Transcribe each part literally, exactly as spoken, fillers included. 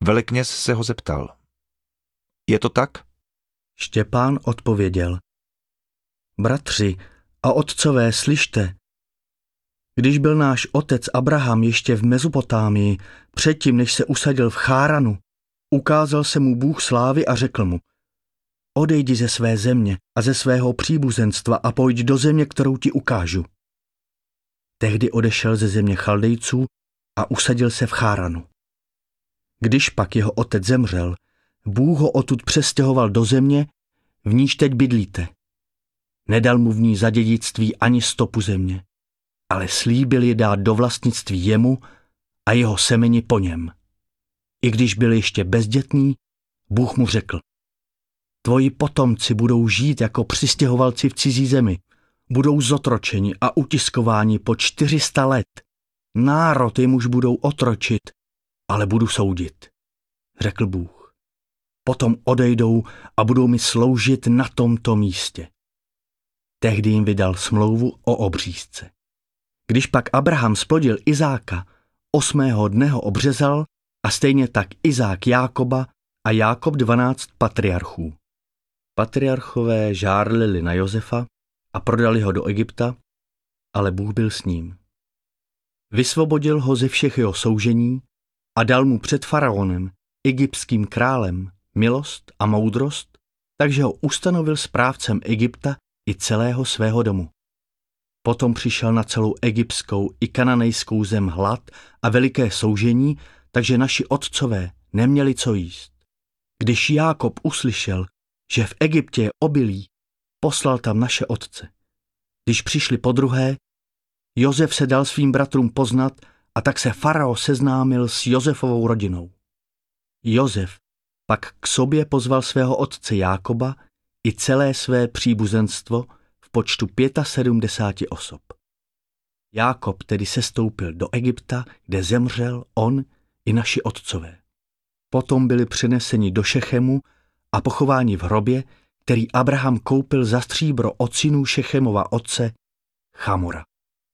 Velekněz se ho zeptal. Je to tak? Štěpán odpověděl. Bratři a otcové, slyšte. Když byl náš otec Abraham ještě v Mezopotámii, předtím, než se usadil v Cháranu, ukázal se mu Bůh slávy a řekl mu: Odejdi ze své země a ze svého příbuzenstva a pojď do země, kterou ti ukážu. Tehdy odešel ze země Chaldejců a usadil se v Cháranu. Když pak jeho otec zemřel, Bůh ho odtud přestěhoval do země, v níž teď bydlíte. Nedal mu v ní za dědictví ani stopu země, ale slíbil ji dát do vlastnictví jemu a jeho semeni po něm. I když byl ještě bezdětný, Bůh mu řekl: Tvoji potomci budou žít jako přistěhovalci v cizí zemi, budou zotročeni a utiskováni po čtyři sta let. Národ jim už budou otročit, ale budu soudit, řekl Bůh. Potom odejdou a budou mi sloužit na tomto místě. Tehdy jim vydal smlouvu o obřízce. Když pak Abraham splodil Izáka, osmého dne ho obřezal a stejně tak Izák Jákoba a Jákob dvanáct patriarchů. Patriarchové žárlili na Josefa a prodali ho do Egypta, ale Bůh byl s ním. Vysvobodil ho ze všech jeho soužení a dal mu před faraonem, egyptským králem, milost a moudrost, takže ho ustanovil správcem Egypta i celého svého domu. Potom přišel na celou egyptskou i kananejskou zem hlad a veliké soužení, takže naši otcové neměli co jíst. Když Jákob uslyšel, že v Egyptě je obilí, poslal tam naše otce. Když přišli podruhé, Josef se dal svým bratrům poznat a tak se farao seznámil s Josefovou rodinou. Josef pak k sobě pozval svého otce Jákoba i celé své příbuzenstvo v počtu sedmdesáti pěti osob. Jákob tedy sestoupil do Egypta, kde zemřel on i naši otcové. Potom byli přeneseni do Šechemu a pochováni v hrobě, který Abraham koupil za stříbro od synů Šechemova otce Chamora.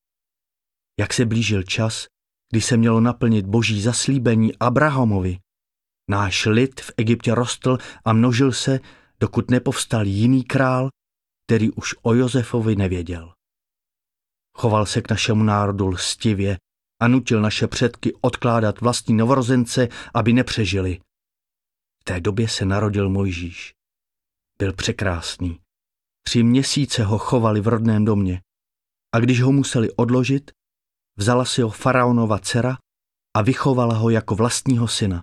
Jak se blížil čas, kdy se mělo naplnit boží zaslíbení Abrahamovi, náš lid v Egyptě rostl a množil se, dokud nepovstal jiný král, který už o Josefovi nevěděl. Choval se k našemu národu lstivě a nutil naše předky odkládat vlastní novorozence, aby nepřežili. V té době se narodil Mojžíš. Byl překrásný. Tři měsíce ho chovali v rodném domě a když ho museli odložit, vzala si ho faraonova dcera a vychovala ho jako vlastního syna.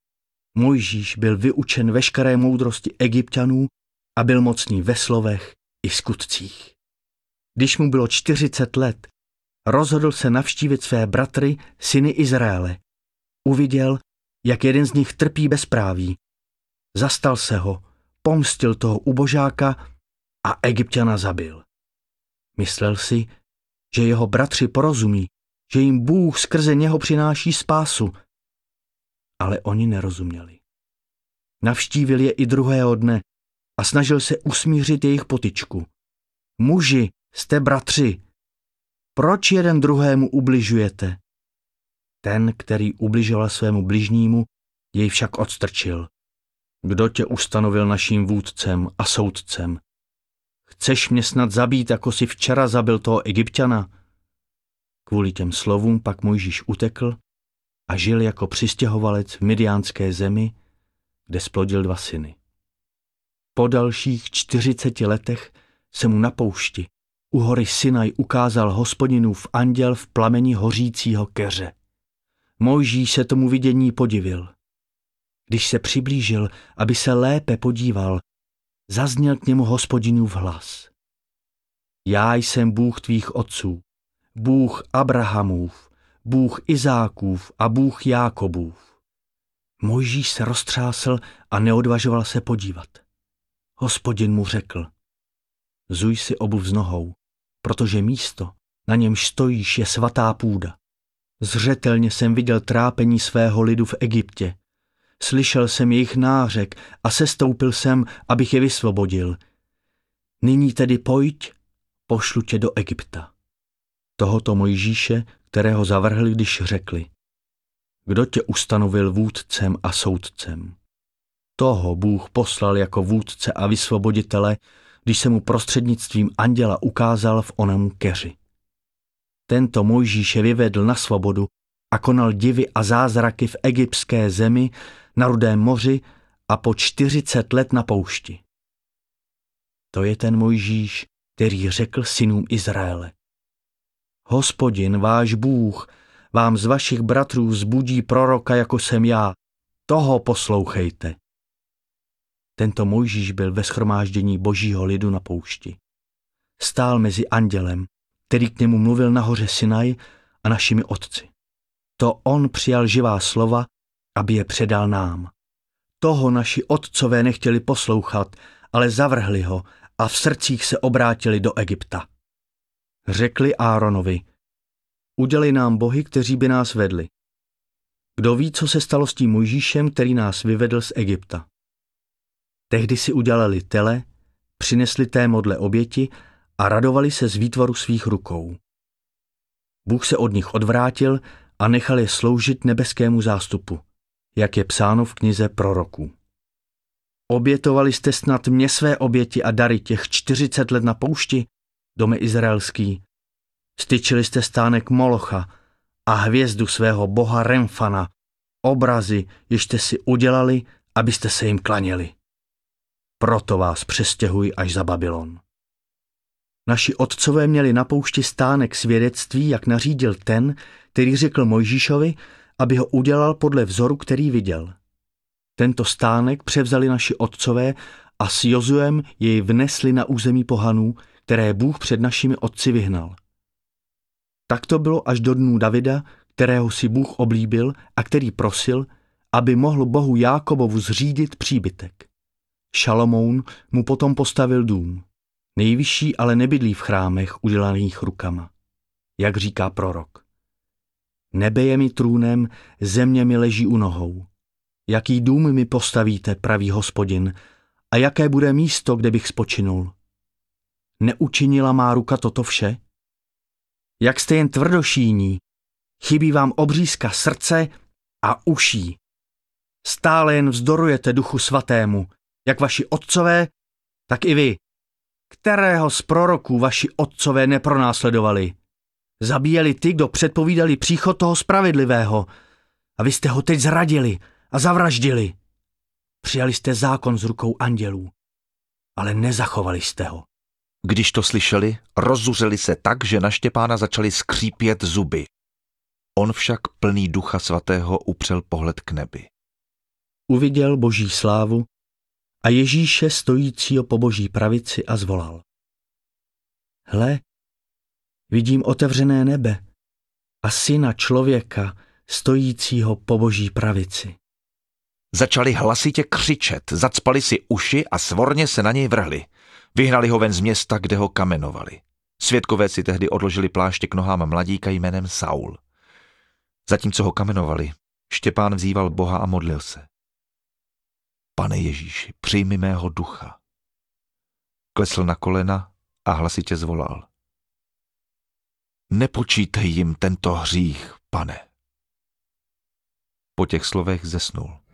Mojžíš byl vyučen veškeré moudrosti Egypťanů a byl mocný ve slovech i skutcích. Když mu bylo čtyřicet let, rozhodl se navštívit své bratry, syny Izraele. Uviděl, jak jeden z nich trpí bezpráví. Zastal se ho, pomstil toho ubožáka a Egypťana zabil. Myslel si, že jeho bratři porozumí, že jim Bůh skrze něho přináší spásu. Ale oni nerozuměli. Navštívil je i druhého dne a snažil se usmířit jejich potyčku. Muži, jste bratři, proč jeden druhému ubližujete? Ten, který ubližoval svému bližnímu, jej však odstrčil. Kdo tě ustanovil naším vůdcem a soudcem? Chceš mě snad zabít, jako si včera zabil toho Egypťana? Kvůli těm slovům pak Mojžíš utekl a žil jako přistěhovalec v Midiánské zemi, kde splodil dva syny. Po dalších čtyřiceti letech se mu na poušti u hory Sinaj ukázal Hospodinův anděl v plameni hořícího keře. Mojžíš se tomu vidění podivil. Když se přiblížil, aby se lépe podíval, zazněl k němu Hospodinův hlas. Já jsem Bůh tvých otců, Bůh Abrahamův, Bůh Izákův a Bůh Jákobův. Mojžíš se roztřásl a neodvažoval se podívat. Hospodin mu řekl: Zuj si obuv z nohou, protože místo, na němž stojíš, je svatá půda. Zřetelně jsem viděl trápení svého lidu v Egyptě. Slyšel jsem jejich nářek a sestoupil jsem, abych je vysvobodil. Nyní tedy pojď, pošlu tě do Egypta. Tohoto Mojžíše, kterého zavrhli, když řekli: kdo tě ustanovil vůdcem a soudcem. Toho Bůh poslal jako vůdce a vysvoboditele, když se mu prostřednictvím anděla ukázal v onemu keři. Tento Mojžíše vyvedl na svobodu a konal divy a zázraky v egyptské zemi, na Rudém moři a po čtyřicet let na poušti. To je ten Mojžíš, který řekl synům Izraele: Hospodin, váš Bůh, vám z vašich bratrů vzbudí proroka, jako jsem já. Toho poslouchejte. Tento Mojžíš byl ve shromáždění božího lidu na poušti. Stál mezi andělem, který k němu mluvil na hoře Sinaj, a našimi otci. To on přijal živá slova, aby je předal nám. Toho naši otcové nechtěli poslouchat, ale zavrhli ho a v srdcích se obrátili do Egypta. Řekli Áronovi: Udělej nám bohy, kteří by nás vedli. Kdo ví, co se stalo s tím Mojžíšem, který nás vyvedl z Egypta? Tehdy si udělali tele, přinesli té modle oběti a radovali se z výtvoru svých rukou. Bůh se od nich odvrátil a nechal je sloužit nebeskému zástupu, jak je psáno v knize proroků. Obětovali jste snad mě své oběti a dary těch čtyřicet let na poušti, dome izraelský. Styčili jste stánek Molocha a hvězdu svého boha Remfana, obrazy, jež jste si udělali, abyste se jim klaněli. Proto vás přestěhuji až za Babylon. Naši otcové měli na poušti stánek svědectví, jak nařídil ten, který řekl Mojžíšovi, aby ho udělal podle vzoru, který viděl. Tento stánek převzali naši otcové a s Jozuem jej vnesli na území pohanů, které Bůh před našimi otci vyhnal. Tak to bylo až do dnů Davida, kterého si Bůh oblíbil a který prosil, aby mohl Bohu Jákobovu zřídit příbytek. Šalomoun mu potom postavil dům. Nejvyšší ale nebydlí v chrámech udělaných rukama. Jak říká prorok: Nebe je mi trůnem, země mi leží u nohou. Jaký dům mi postavíte, praví Hospodin, a jaké bude místo, kde bych spočinul? Neučinila má ruka toto vše? Jak jste jen tvrdošíní, chybí vám obřízka srdce a uší. Stále jen vzdorujete Duchu Svatému, jak vaši otcové, tak i vy. Kterého z proroků vaši otcové nepronásledovali? Zabíjeli ty, kdo předpovídali příchod toho spravedlivého, a vy jste ho teď zradili a zavraždili. Přijali jste zákon z rukou andělů, ale nezachovali jste ho. Když to slyšeli, rozzuřili se tak, že na Štěpána začali skřípět zuby. On však plný Ducha Svatého upřel pohled k nebi. Uviděl boží slávu a Ježíše stojícího po boží pravici a zvolal: Hle, vidím otevřené nebe a syna člověka stojícího po boží pravici. Začali hlasitě křičet, zacpali si uši a svorně se na něj vrhli. Vyhnali ho ven z města, kde ho kamenovali. Svědkové si tehdy odložili pláště k nohám mladíka jménem Saul. Zatímco ho kamenovali, Štěpán vzýval Boha a modlil se: Pane Ježíši, přijmi mého ducha. Klesl na kolena a hlasitě zvolal: Nepočítej jim tento hřích, Pane. Po těch slovech zesnul.